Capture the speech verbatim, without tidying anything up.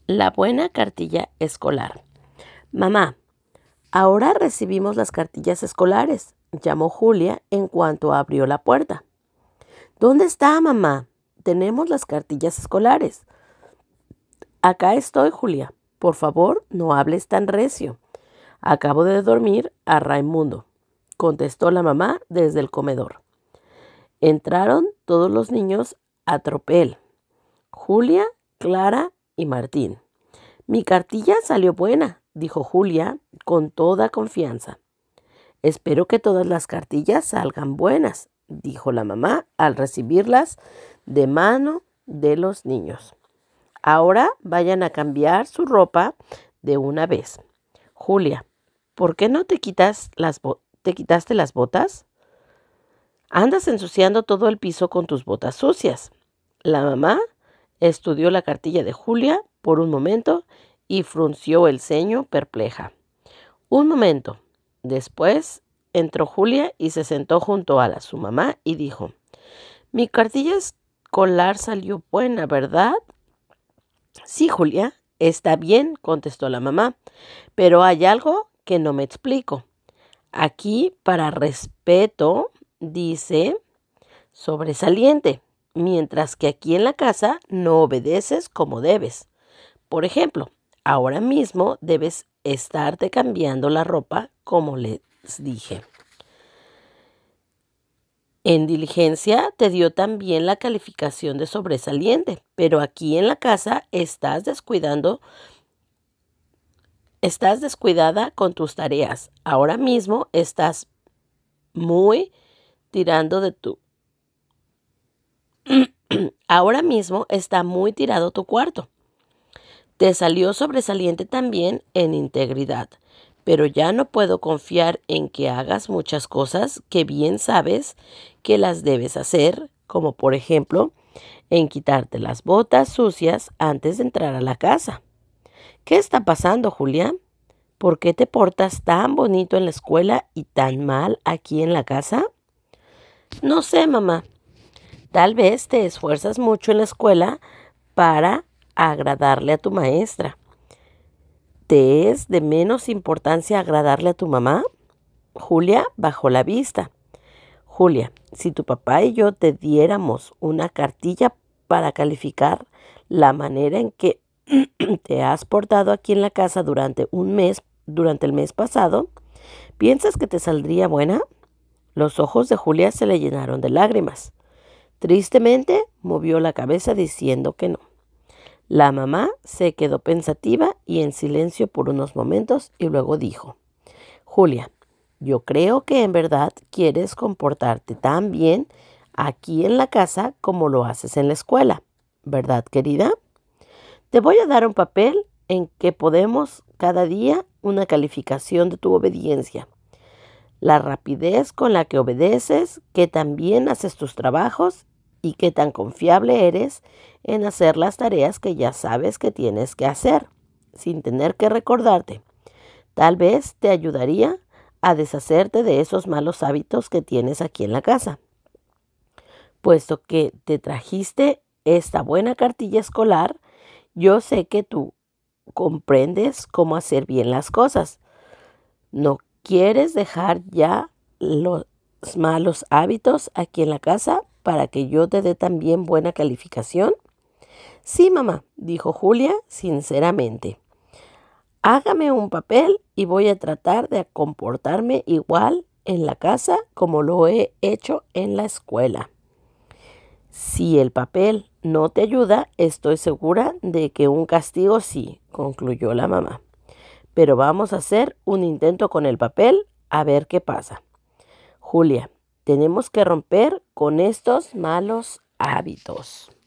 La buena cartilla escolar. Mamá, ahora recibimos las cartillas escolares, llamó Julia en cuanto abrió la puerta. ¿Dónde está, mamá? Tenemos las cartillas escolares. Acá estoy, Julia. Por favor, no hables tan recio. Acabo de dormir a Raimundo, contestó la mamá desde el comedor. Entraron todos los niños a tropel. Julia, Clara y Martín. Mi cartilla salió buena, dijo Julia con toda confianza. Espero que todas las cartillas salgan buenas, dijo la mamá al recibirlas de mano de los niños. Ahora vayan a cambiar su ropa de una vez. Julia, ¿por qué no te quitas las bo- te quitaste las botas? Andas ensuciando todo el piso con tus botas sucias. La mamá estudió la cartilla de Julia por un momento y frunció el ceño perpleja. Un momento. Después entró Julia y se sentó junto a la, su mamá y dijo, mi cartilla escolar salió buena, ¿verdad? Sí, Julia, está bien, contestó la mamá, pero hay algo que no me explico. Aquí, para respeto, dice sobresaliente, mientras que aquí en la casa no obedeces como debes. Por ejemplo, ahora mismo debes estarte cambiando la ropa como les dije. En diligencia te dio también la calificación de sobresaliente, pero aquí en la casa estás descuidando, estás descuidada con tus tareas. Ahora mismo estás muy tirando de tu Ahora mismo está muy tirado tu cuarto. Te salió sobresaliente también en integridad, pero ya no puedo confiar en que hagas muchas cosas que bien sabes que las debes hacer, como por ejemplo, en quitarte las botas sucias antes de entrar a la casa. ¿Qué está pasando, Julia? ¿Por qué te portas tan bonito en la escuela y tan mal aquí en la casa? No sé, mamá. Tal vez te esfuerzas mucho en la escuela para agradarle a tu maestra. ¿Te es de menos importancia agradarle a tu mamá? Julia bajó la vista. Julia, si tu papá y yo te diéramos una cartilla para calificar la manera en que te has portado aquí en la casa durante un mes, durante el mes pasado, ¿piensas que te saldría buena? Los ojos de Julia se le llenaron de lágrimas. Tristemente movió la cabeza diciendo que no. La mamá se quedó pensativa y en silencio por unos momentos y luego dijo, Julia, yo creo que en verdad quieres comportarte tan bien aquí en la casa como lo haces en la escuela, ¿verdad, querida? Te voy a dar un papel en que podemos cada día una calificación de tu obediencia. La rapidez con la que obedeces, que también haces tus trabajos y qué tan confiable eres en hacer las tareas que ya sabes que tienes que hacer, sin tener que recordarte. Tal vez te ayudaría a deshacerte de esos malos hábitos que tienes aquí en la casa. Puesto que te trajiste esta buena cartilla escolar, yo sé que tú comprendes cómo hacer bien las cosas. No quieres dejar ya los malos hábitos aquí en la casa para que yo te dé también buena calificación. Sí, mamá, dijo Julia sinceramente. Hágame un papel y voy a tratar de comportarme igual en la casa como lo he hecho en la escuela. Si el papel no te ayuda, estoy segura de que un castigo sí, concluyó la mamá. Pero vamos a hacer un intento con el papel a ver qué pasa. Julia, tenemos que romper con estos malos hábitos.